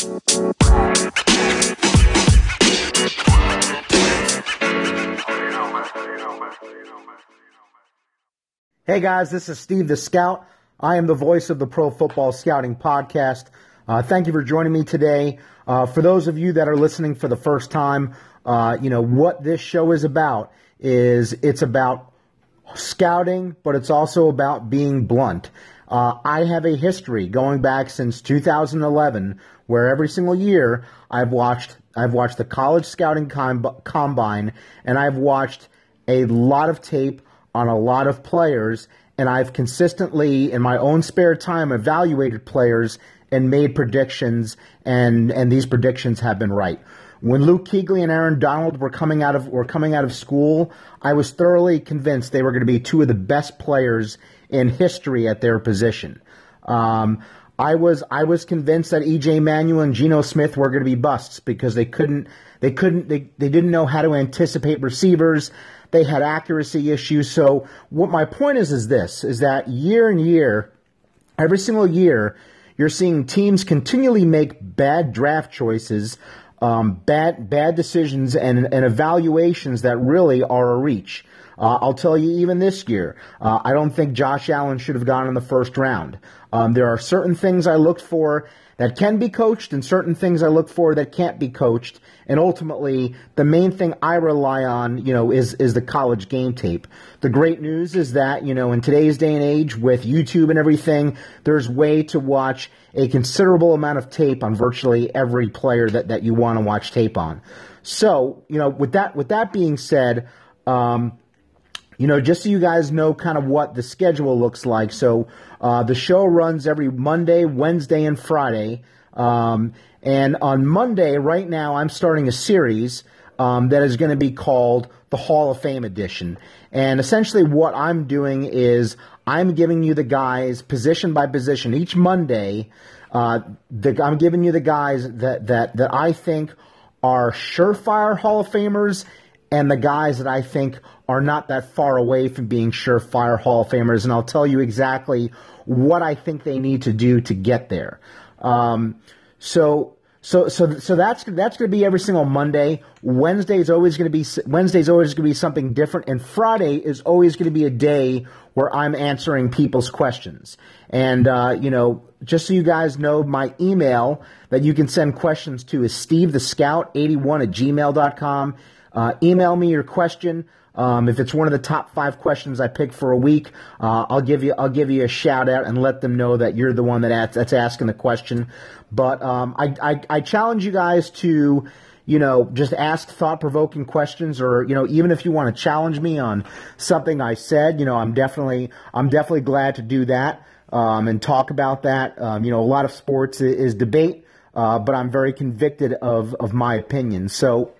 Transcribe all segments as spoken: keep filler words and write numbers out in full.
Hey guys, this is Steve the Scout. I am the voice of the Pro Football Scouting Podcast. Uh, thank you for joining me today. Uh, for those of you that are listening for the first time, uh, you know, what this show is about is it's about scouting, but it's also about being blunt. Uh, I have a history going back since two thousand eleven where every single year I've watched I've watched the college scouting com- combine and I've watched a lot of tape on a lot of players, and I've consistently, in my own spare time, evaluated players and made predictions, and, and these predictions have been right. When Luke Kuechly and Aaron Donald were coming out of were coming out of school, I was thoroughly convinced they were going to be two of the best players in history at their position. Um, I was I was convinced that E J Manuel and Geno Smith were going to be busts because they couldn't they couldn't they, they didn't know how to anticipate receivers. They had accuracy issues. So what my point is is this, is that year in year, every single year, you're seeing teams continually make bad draft choices, um, bad bad decisions, and, and evaluations that really are a reach. Uh, I'll tell you, even this year, uh, I don't think Josh Allen should have gone in the first round. Um, there are certain things I looked for that can be coached and certain things I look for that can't be coached. And ultimately, the main thing I rely on, you know, is, is the college game tape. The great news is that, you know, in today's day and age with YouTube and everything, there's way to watch a considerable amount of tape on virtually every player that, that you want to watch tape on. So, you know, with that, with that being said, um, you know, just so you guys know kind of what the schedule looks like. So uh, the show runs every Monday, Wednesday, and Friday. Um, and on Monday, right now, I'm starting a series um, that is going to be called the Hall of Fame Edition. And essentially what I'm doing is I'm giving you the guys position by position. Each Monday, uh, the, I'm giving you the guys that, that, that I think are surefire Hall of Famers and the guys that I think are not that far away from being surefire Hall of Famers, and I'll tell you exactly what I think they need to do to get there. Um, so, so, so, so that's that's going to be every single Monday. Wednesday is always going to be Wednesday is always going to be something different, and Friday is always going to be a day where I'm answering people's questions. And uh, you know, just so you guys know, my email that you can send questions to is steve the scout eighty-one at gmail dot com. Uh, email me your question. Um, if it's one of the top five questions I pick for a week, uh, I'll give you I'll give you a shout out and let them know that you're the one that asks, that's asking the question. But um, I, I I challenge you guys to, you know, just ask thought-provoking questions, or you know, even if you want to challenge me on something I said, you know, I'm definitely I'm definitely glad to do that um, and talk about that. Um, you know, a lot of sports is, is debate, uh, but I'm very convicted of of my opinion. So.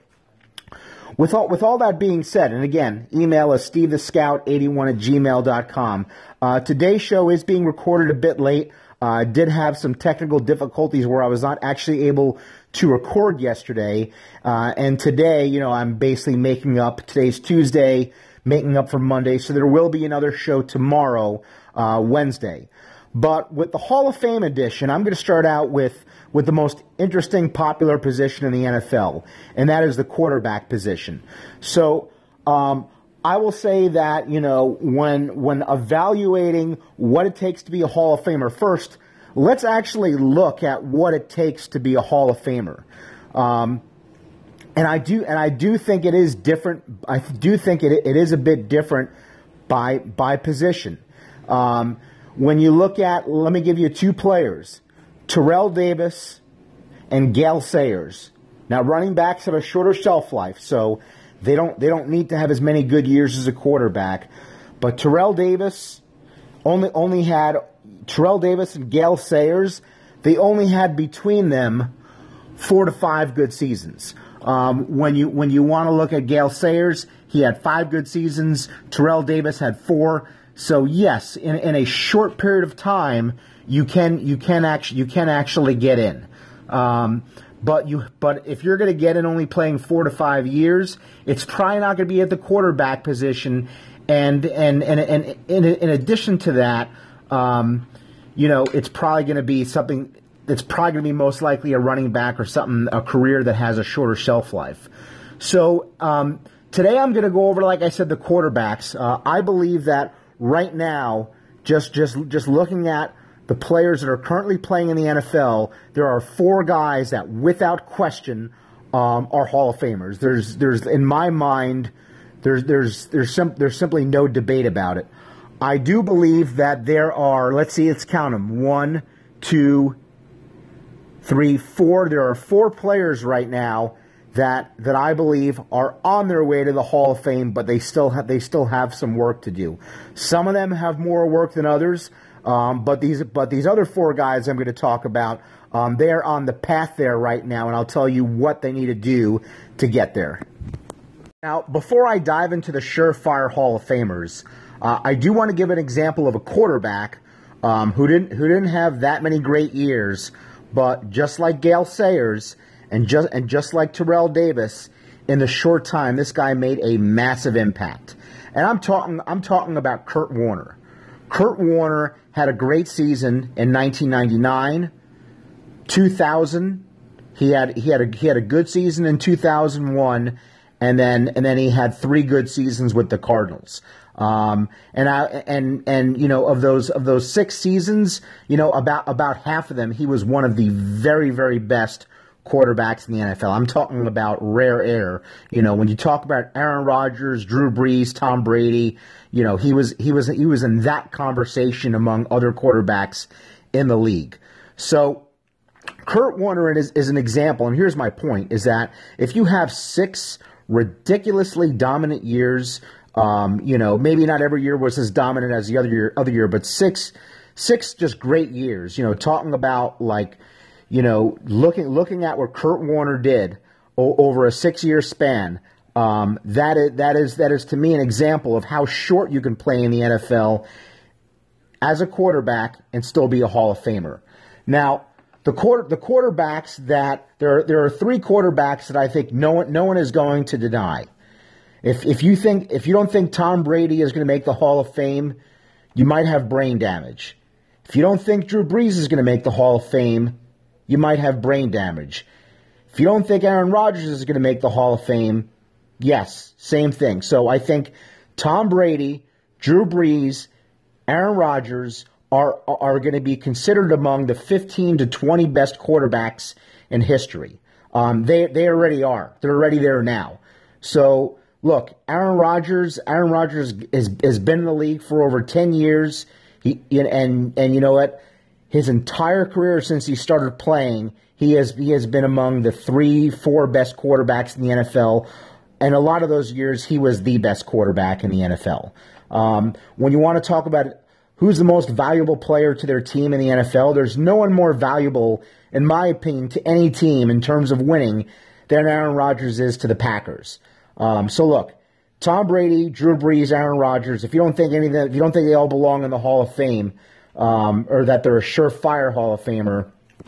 With all, with all that being said, and again, email us steve the scout eighty-one at gmail dot com. Uh, today's show is being recorded a bit late. Uh, I did have some technical difficulties where I was not actually able to record yesterday. Uh, and today, you know, I'm basically making up. Today's Tuesday, making up for Monday. So there will be another show tomorrow, uh, Wednesday. But with the Hall of Fame edition, I'm going to start out with, with the most interesting, popular position in the N F L, and that is the quarterback position. So um, I will say that, you know, when when evaluating what it takes to be a Hall of Famer, first, let's actually look at what it takes to be a Hall of Famer. Um, and I do and I do think it is different. I do think it it is a bit different by by position. Um, when you look at, let me give you two players, Terrell Davis and Gale Sayers. Now, running backs have a shorter shelf life, so they don't they don't need to have as many good years as a quarterback. But Terrell Davis only only had Terrell Davis and Gale Sayers. They only had between them four to five good seasons. Um, when you when you want to look at Gale Sayers, he had five good seasons. Terrell Davis had four. So yes, in, in a short period of time, you can you can actually you can actually get in. Um, but you but if you're going to get in only playing four to five years, it's probably not going to be at the quarterback position. And and and and in, in addition to that, um, you know, it's probably going to be something it's probably going to be most likely a running back or something, a career that has a shorter shelf life. So um, today I'm going to go over, like I said, the quarterbacks. Uh, I believe that right now, just just just looking at the players that are currently playing in the N F L, there are four guys that, without question, um, are Hall of Famers. There's there's in my mind, there's there's there's sim- there's simply no debate about it. I do believe that there are, let's see, let's count them. One, two, three, four. There are four players right now that that I believe are on their way to the Hall of Fame, but they still have they still have some work to do. Some of them have more work than others, um, but these but these other four guys I'm going to talk about, um, they're on the path there right now, and I'll tell you what they need to do to get there. Now, before I dive into the surefire Hall of Famers, uh, I do want to give an example of a quarterback um, who didn't who didn't have that many great years, but just like Gale Sayers. And just and just like Terrell Davis, in the short time, this guy made a massive impact. And I'm talking I'm talking about Kurt Warner. Kurt Warner had a great season in nineteen ninety-nine, two thousand. He had he had a he had a good season in two thousand one, and then and then he had three good seasons with the Cardinals. Um, and I and and you know of those of those six seasons, you know about about half of them, he was one of the very very best quarterbacks in the N F L. I'm talking about rare air. You know, when you talk about Aaron Rodgers, Drew Brees, Tom Brady, you know, he was he was he was in that conversation among other quarterbacks in the league. So Kurt Warner is, is an example, and here's my point, is that if you have six ridiculously dominant years, um, you know, maybe not every year was as dominant as the other year, other year, but six six just great years, you know, talking about like You know, looking looking at what Kurt Warner did o- over a six-year span, um, that is that is that is to me an example of how short you can play in the N F L as a quarterback and still be a Hall of Famer. Now, the quarter the quarterbacks that there are, there are three quarterbacks that I think no one no one is going to deny. If if you think if you don't think Tom Brady is going to make the Hall of Fame, you might have brain damage. If you don't think Drew Brees is going to make the Hall of Fame, you might have brain damage. If you don't think Aaron Rodgers is going to make the Hall of Fame, yes, same thing. So I think Tom Brady, Drew Brees, Aaron Rodgers are are going to be considered among the fifteen to twenty best quarterbacks in history. Um, they they already are. They're already there now. So look, Aaron Rodgers, Aaron Rodgers has has been in the league for over ten years. He and and you know what? His entire career since he started playing, he has he has been among the three, four best quarterbacks in the N F L. And a lot of those years, he was the best quarterback in the N F L. Um, when you want to talk about who's the most valuable player to their team in the N F L, there's no one more valuable, in my opinion, to any team in terms of winning than Aaron Rodgers is to the Packers. Um, so look, Tom Brady, Drew Brees, Aaron Rodgers, if you don't think any of them, if you don't think they all belong in the Hall of Fame, Um, or that they're a surefire Hall of Famer,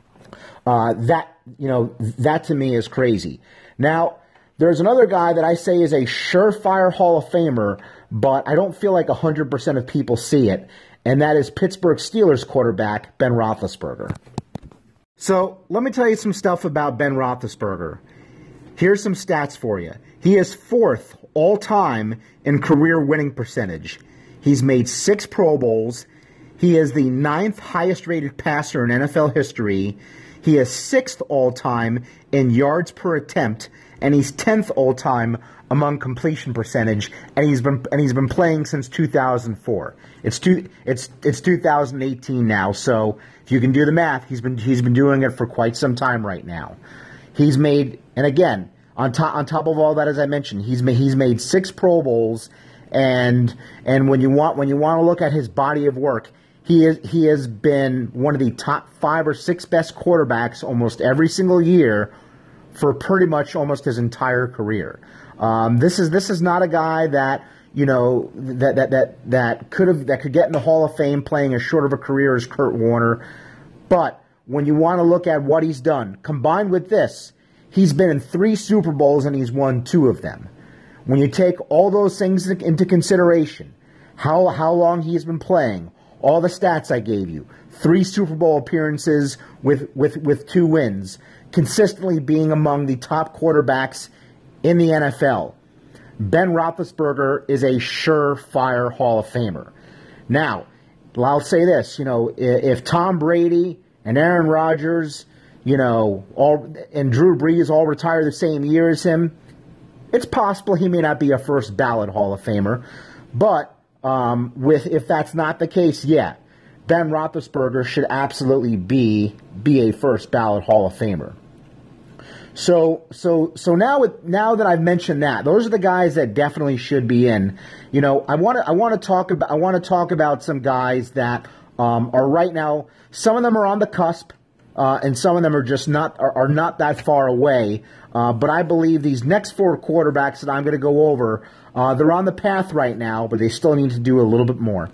uh, that, you know, that to me is crazy. Now, there's another guy that I say is a surefire Hall of Famer, but I don't feel like one hundred percent of people see it, and that is Pittsburgh Steelers quarterback Ben Roethlisberger. So, let me tell you some stuff about Ben Roethlisberger. Here's some stats for you. He is fourth all-time in career winning percentage. He's made six Pro Bowls. He is the ninth highest-rated passer in N F L history. He is sixth all-time in yards per attempt, and he's tenth all-time among completion percentage. And he's been and he's been playing since two thousand four. It's two it's it's two thousand eighteen now. So if you can do the math, he's been he's been doing it for quite some time right now. He's made, and again, on top on top of all that, as I mentioned, he's made he's made six Pro Bowls, and and when you want when you want to look at his body of work. He is he has been one of the top five or six best quarterbacks almost every single year for pretty much almost his entire career. Um, this is this is not a guy that you know that that that that could have that could get in the Hall of Fame playing as short of a career as Kurt Warner. But when you want to look at what he's done, combined with this, he's been in three Super Bowls and he's won two of them. When you take all those things into consideration, how how long he's been playing, all the stats I gave you, three Super Bowl appearances with, with, with two wins, consistently being among the top quarterbacks in the N F L. Ben Roethlisberger is a surefire Hall of Famer. Now, I'll say this, you know, if Tom Brady and Aaron Rodgers, you know, all and Drew Brees all retire the same year as him, it's possible he may not be a first ballot Hall of Famer. But um, with if that's not the case, yeah, Ben Roethlisberger should absolutely be be a first ballot Hall of Famer. So so so now with, now that I've mentioned that, those are the guys that definitely should be in. You know, I want to I want to talk about I want to talk about some guys that um, are right now. Some of them are on the cusp, uh, and some of them are just not are, are not that far away. Uh, but I believe these next four quarterbacks that I'm going to go over, uh, they're on the path right now, but they still need to do a little bit more.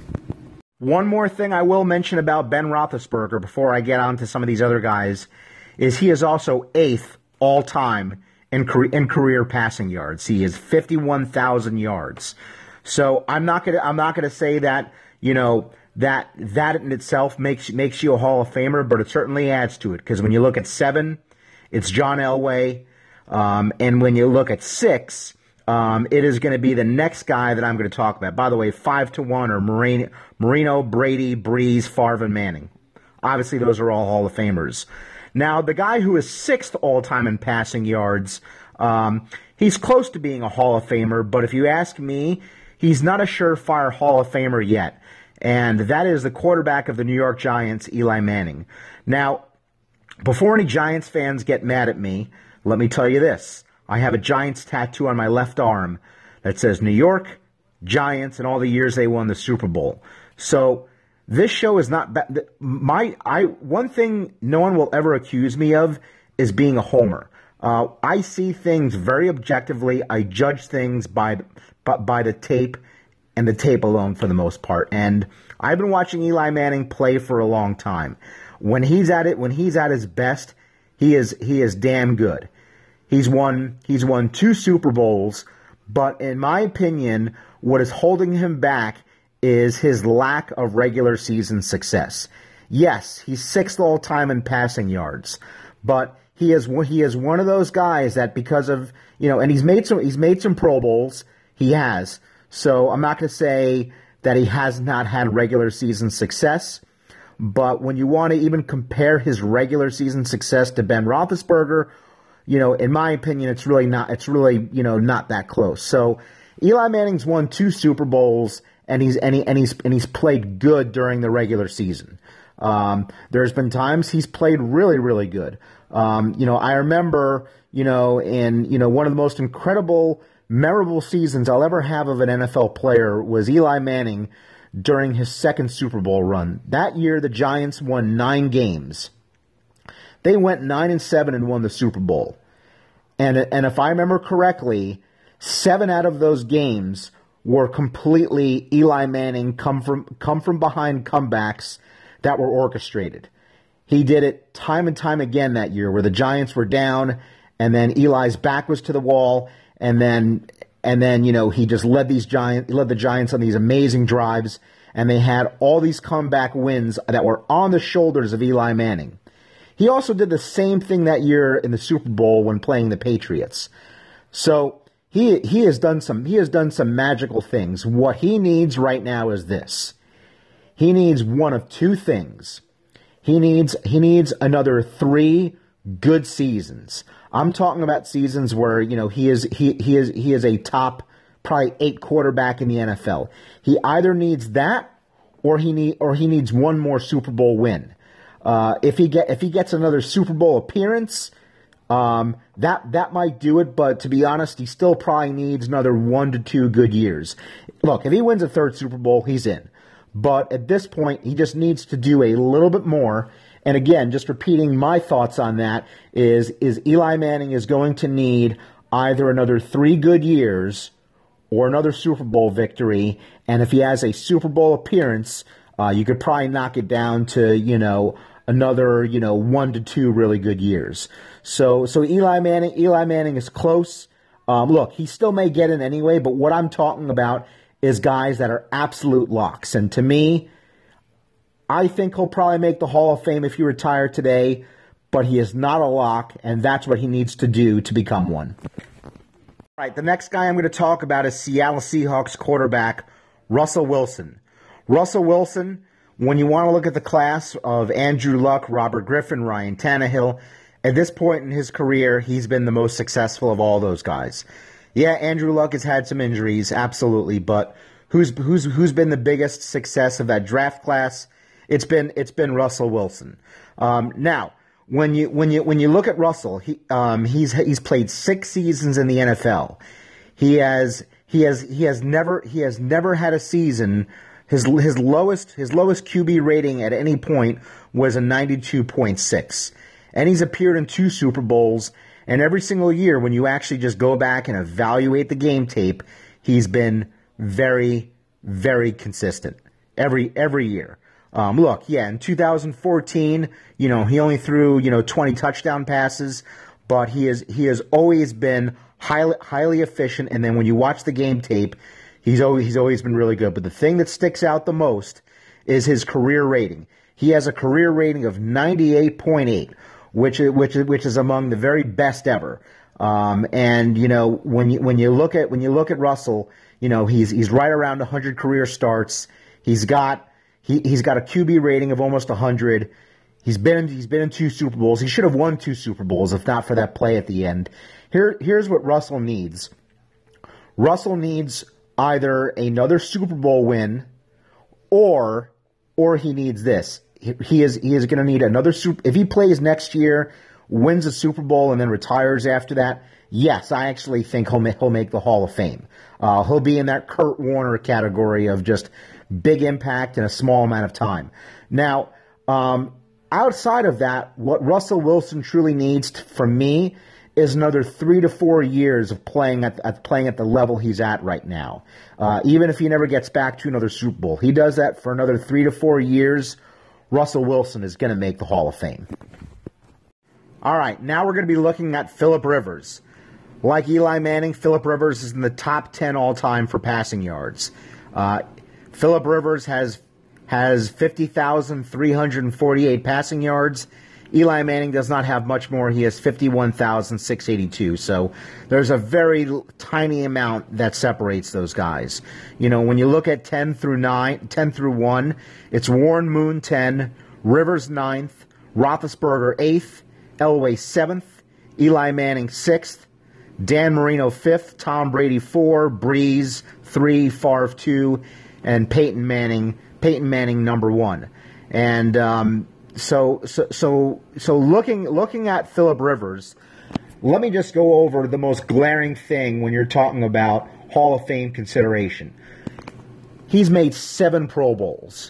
One more thing I will mention about Ben Roethlisberger before I get on to some of these other guys is he is also eighth all-time in career, in career passing yards. He is fifty-one thousand yards. So I'm not gonna I'm not gonna say that you know that that in itself makes makes you a Hall of Famer, but it certainly adds to it because when you look at seven, it's John Elway, um, and when you look at six, um, it is going to be the next guy that I'm going to talk about. By the way, five to one are Marino, Marino, Brady, Brees, Favre, and Manning. Obviously, those are all Hall of Famers. Now, the guy who is sixth all-time in passing yards, um, he's close to being a Hall of Famer, but if you ask me, he's not a surefire Hall of Famer yet, and that is the quarterback of the New York Giants, Eli Manning. Now, before any Giants fans get mad at me, let me tell you this. I have a Giants tattoo on my left arm that says New York, Giants, and all the years they won the Super Bowl. So this show is not ba- my. I one thing no one will ever accuse me of is being a homer. Uh, I see things very objectively. I judge things by, by by the tape and the tape alone for the most part. And I've been watching Eli Manning play for a long time. When he's at it, when he's at his best, he is he is damn good. He's won he's won two Super Bowls, but in my opinion, what is holding him back is his lack of regular season success. Yes, he's sixth all time in passing yards, but he is he is one of those guys that because of you know, and he's made some he's made some Pro Bowls. He has. So I'm not going to say that he has not had regular season success, but when you want to even compare his regular season success to Ben Roethlisberger, you know, in my opinion, it's really not. It's really you know not that close. So Eli Manning's won two Super Bowls, and he's and, he, and he's and he's played good during the regular season. Um, there's been times he's played really really good. Um, you know, I remember you know in you know one of the most incredible, memorable seasons I'll ever have of an N F L player was Eli Manning during his second Super Bowl run. That year, the Giants won nine games. They went nine and seven and won the Super Bowl. And and if I remember correctly, seven out of those games were completely Eli Manning come from come from behind comebacks that were orchestrated. He did it time and time again that year, where the Giants were down, and then Eli's back was to the wall, and then and then you know he just led these Giants, led the Giants on these amazing drives, and they had all these comeback wins that were on the shoulders of Eli Manning. He also did the same thing that year in the Super Bowl when playing the Patriots. So he he has done some he has done some magical things. What he needs right now is this. He needs one of two things. He needs he needs another three good seasons. I'm talking about seasons where, you know, he is he he is he is a top probably eight quarterback in the N F L. He either needs that or he need or he needs one more Super Bowl win. Uh, if he get if he gets another Super Bowl appearance, um, that that might do it. But to be honest, he still probably needs another one to two good years. Look, if he wins a third Super Bowl, he's in. But at this point, he just needs to do a little bit more. And again, just repeating my thoughts on that is is Eli Manning is going to need either another three good years or another Super Bowl victory. And if he has a Super Bowl appearance, uh, you could probably knock it down to you know. Another, you know, one to two really good years. So, so Eli Manning, Eli Manning is close. Um, look, he still may get in anyway, but what I'm talking about is guys that are absolute locks. And to me, I think he'll probably make the Hall of Fame if he retired today, but he is not a lock, and that's what he needs to do to become one. All right, the next guy I'm going to talk about is Seattle Seahawks quarterback Russell Wilson. Russell Wilson, when you want to look at the class of Andrew Luck, Robert Griffin, Ryan Tannehill, at this point in his career, he's been the most successful of all those guys. Yeah, Andrew Luck has had some injuries, absolutely, but who's who's who's been the biggest success of that draft class? It's been it's been Russell Wilson. Um, now, when you when you when you look at Russell, he um, he's he's played six seasons in the N F L. He has he has he has never he has never had a season. His his lowest his lowest Q B rating at any point was a ninety-two point six, and he's appeared in two Super Bowls. And every single year, when you actually just go back and evaluate the game tape, he's been very, very consistent every every year. Um, look, yeah, in two thousand fourteen, you know, he only threw, you know, twenty touchdown passes, but he is he has always been highly highly efficient. And then when you watch the game tape, he's always he's always been really good. But the thing that sticks out the most is his career rating. He has a career rating of ninety-eight point eight. Which is, which is, which is among the very best ever. Um, and you know, when you when you look at when you look at Russell, you know, he's he's right around one hundred career starts. He's got he he's got a Q B rating of almost one hundred. He's been in, he's been in two Super Bowls. He should have won two Super Bowls if not for that play at the end. Here here's what Russell needs. Russell needs either another Super Bowl win, or or he needs this. He is he is going to need another super. If he plays next year, wins a Super Bowl, and then retires after that, yes, I actually think he'll make, he'll make the Hall of Fame. Uh, he'll be in that Kurt Warner category of just big impact in a small amount of time. Now, um, outside of that, what Russell Wilson truly needs to, from me is another three to four years of playing at, at playing at the level he's at right now. Uh, even if he never gets back to another Super Bowl, he does that for another three to four years. Russell Wilson is going to make the Hall of Fame. All right, now we're going to be looking at Phillip Rivers. Like Eli Manning, Phillip Rivers is in the top ten all-time for passing yards. Uh, Phillip Rivers has has fifty thousand three hundred forty-eight passing yards. Eli Manning does not have much more. He has fifty-one thousand six hundred eighty-two. So there's a very tiny amount that separates those guys. You know, when you look at ten through nine, ten through one, it's Warren Moon ten, Rivers ninth, Roethlisberger eighth, Elway seventh, Eli Manning sixth, Dan Marino fifth, Tom Brady four, Breeze three, Favre two, and Peyton Manning, Peyton Manning number one. And um So, so, so, so looking, looking at Phillip Rivers, let me just go over the most glaring thing when you're talking about Hall of Fame consideration. He's made seven Pro Bowls.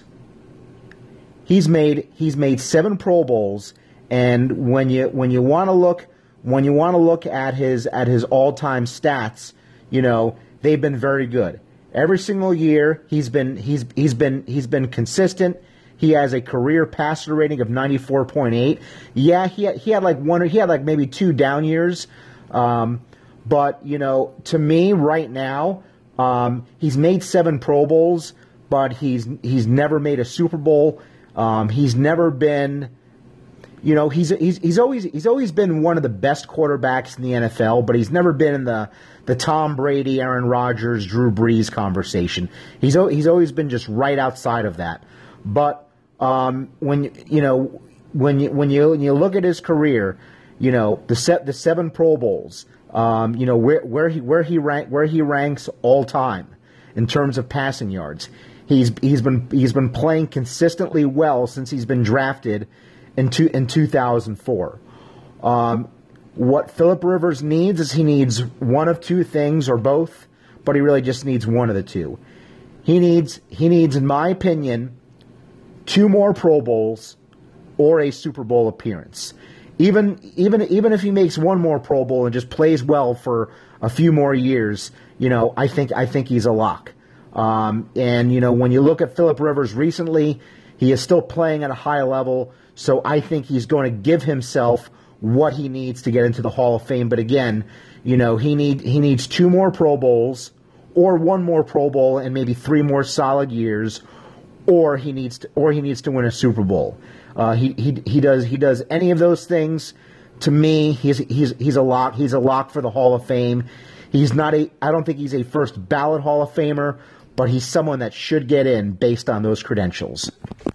He's made, he's made seven Pro Bowls, and when you, when you want to look, when you want to look at his, at his all-time stats, you know, they've been very good. Every single year, he's been, he's, he's been, he's been consistent. He has a career passer rating of ninety-four point eight. Yeah, he had, he had like one, he had like maybe two down years. Um, but, you know, to me right now, um, he's made seven Pro Bowls, but he's he's never made a Super Bowl. Um, he's never been, you know, he's he's he's always he's always been one of the best quarterbacks in the N F L, but he's never been in the the Tom Brady, Aaron Rodgers, Drew Brees conversation. He's he's always been just right outside of that. But Um, when you know when you when you when you look at his career, you know the set the seven Pro Bowls, um, you know where where he where he rank where he ranks all time in terms of passing yards. He's he's been he's been playing consistently well since he's been drafted in two, in two thousand four. Um, what Phillip Rivers needs is he needs one of two things or both, but he really just needs one of the two. He needs he needs, in my opinion, two more Pro Bowls or a Super Bowl appearance. Even even even if he makes one more Pro Bowl and just plays well for a few more years, you know, I think I think he's a lock. Um, and you know, when you look at Phillip Rivers recently, he is still playing at a high level, so I think he's going to give himself what he needs to get into the Hall of Fame. But again, you know, he need he needs two more Pro Bowls or one more Pro Bowl and maybe three more solid years, or he needs to, or he needs to win a Super Bowl. Uh, he he he does he does any of those things. To me, he's he's he's a lock. He's a lock for the Hall of Fame. He's not a. I don't think he's a first ballot Hall of Famer, but he's someone that should get in based on those credentials.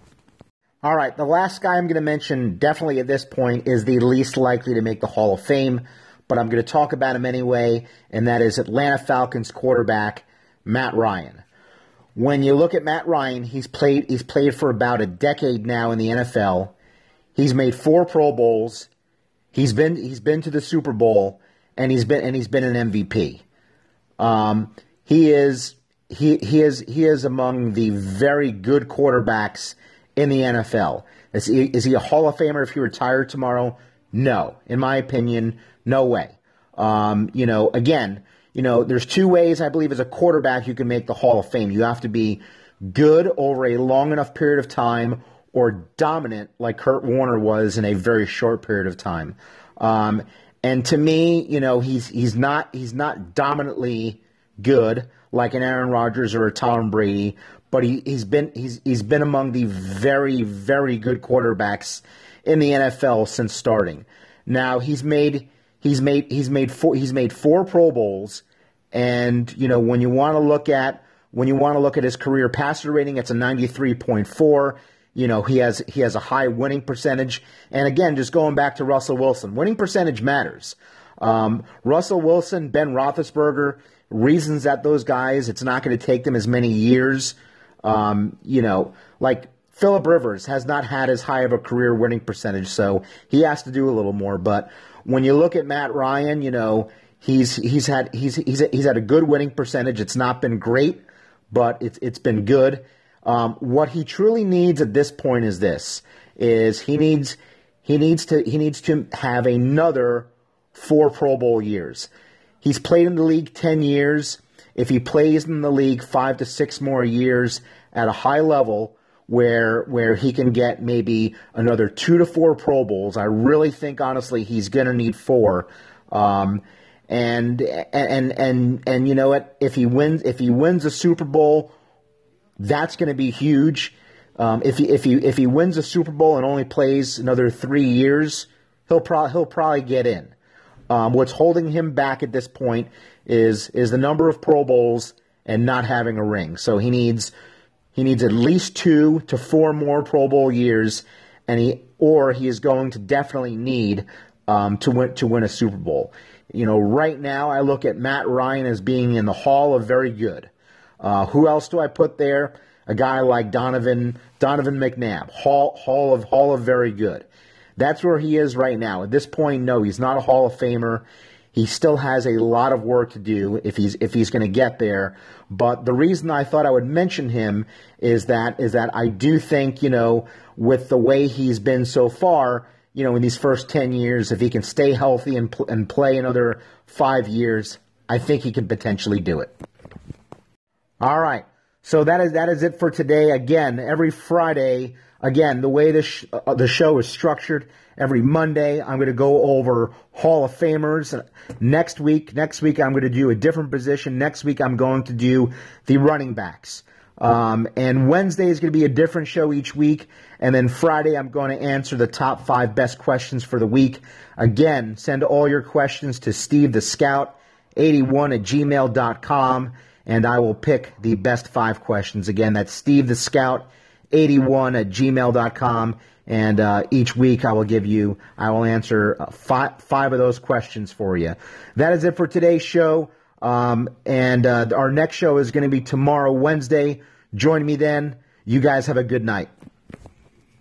All right, the last guy I'm going to mention, definitely at this point, is the least likely to make the Hall of Fame, but I'm going to talk about him anyway, and that is Atlanta Falcons quarterback Matt Ryan. When you look at Matt Ryan, he's played he's played for about a decade now in the N F L. He's made four Pro Bowls. He's been he's been to the Super Bowl, and he's been and he's been an M V P. Um, he is he he is he is among the very good quarterbacks in the N F L. Is he, is he a Hall of Famer if he retired tomorrow? No, in my opinion, no way. Um, you know, again, you know, there's two ways I believe as a quarterback you can make the Hall of Fame. You have to be good over a long enough period of time, or dominant like Kurt Warner was in a very short period of time. Um, and to me, you know, he's he's not he's not dominantly good like an Aaron Rodgers or a Tom Brady, but he, he's been he's he's been among the very, very good quarterbacks in the N F L since starting. Now he's made he's made he's made four he's made four Pro Bowls, and you know, when you want to look at when you want to look at his career passer rating, it's a ninety-three point four. You know, he has he has a high winning percentage. And again, just going back to Russell Wilson, winning percentage matters. Um, Russell Wilson, Ben Roethlisberger, reasons that those guys, it's not going to take them as many years. Um, you know, like Phillip Rivers has not had as high of a career winning percentage, so he has to do a little more. But when you look at Matt Ryan, you know, he's he's had he's he's he's had a good winning percentage. It's not been great, but it's it's been good. Um, what he truly needs at this point is this: is he needs he needs to he needs to have another four Pro Bowl years. He's played in the league ten years. If he plays in the league five to six more years at a high level, where where he can get maybe another two to four Pro Bowls, I really think honestly he's going to need four. Um, and and and and you know what? If he wins if he wins a Super Bowl, that's going to be huge. Um, if he if he if he wins a Super Bowl and only plays another three years, he'll probably he'll probably get in. Um, what's holding him back at this point is is the number of Pro Bowls and not having a ring. So he needs he needs at least two to four more Pro Bowl years, and he or he is going to definitely need um, to win to win a Super Bowl. You know, right now I look at Matt Ryan as being in the Hall of Very Good. Uh, who else do I put there? A guy like Donovan Donovan McNabb, Hall Hall of Hall of Very Good. That's where he is right now. At this point, no, he's not a Hall of Famer. He still has a lot of work to do if he's if he's going to get there. But the reason I thought I would mention him is that is that I do think, you know, with the way he's been so far, you know, in these first ten years, if he can stay healthy and pl- and play another five years, I think he can potentially do it. All right. So that is that is it for today. Again, every Friday, again, the way the sh- uh, the show is structured, every Monday I'm going to go over Hall of Famers. Next week, next week I'm going to do a different position. Next week I'm going to do the running backs. Um, and Wednesday is going to be a different show each week. And then Friday I'm going to answer the top five best questions for the week. Again, send all your questions to Steve the Scout eighty-one at gmail dot com. And I will pick the best five questions. Again, that's Steve the Scout eighty-one at gmail dot com. And uh, each week I will give you, I will answer uh, five, five of those questions for you. That is it for today's show. Um, and uh, our next show is going to be tomorrow, Wednesday. Join me then. You guys have a good night.